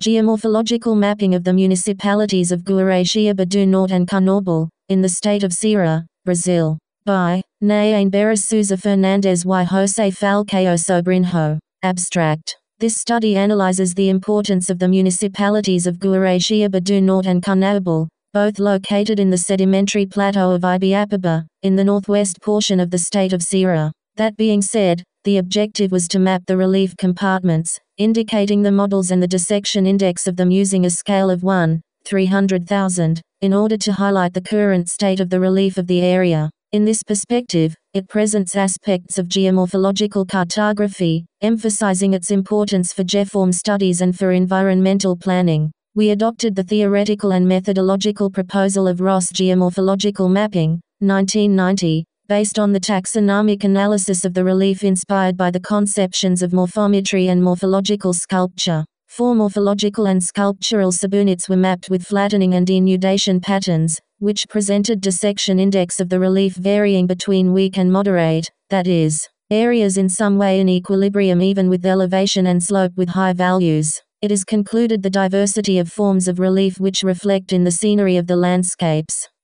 Geomorphological mapping of the municipalities of Guaraciaba do Norte and Carnaúbal, in the state of Ceará, Brazil. By Anhemberra Sousa Fernandes y José Falcao Sobrinho. Abstract. This study analyzes the importance of the municipalities of Guaraciaba do Norte and Carnaúbal, both located in the sedimentary plateau of Ibiapaba, in the northwest portion of the state of Ceará. That being said, the objective was to map the relief compartments, indicating the models and the dissection index of them using a scale of 1/300,000, in order to highlight the current state of the relief of the area. In this perspective, it presents aspects of geomorphological cartography, emphasizing its importance for geoform studies and for environmental planning. We adopted the theoretical and methodological proposal of Ross Geomorphological Mapping, 1990, based on the taxonomic analysis of the relief inspired by the conceptions of morphometry and morphological sculpture. 4 morphological and sculptural subunits were mapped with flattening and denudation patterns, which presented dissection index of the relief varying between weak and moderate, that is, areas in some way in equilibrium even with elevation and slope with high values. It is concluded the diversity of forms of relief which reflect in the scenery of the landscapes.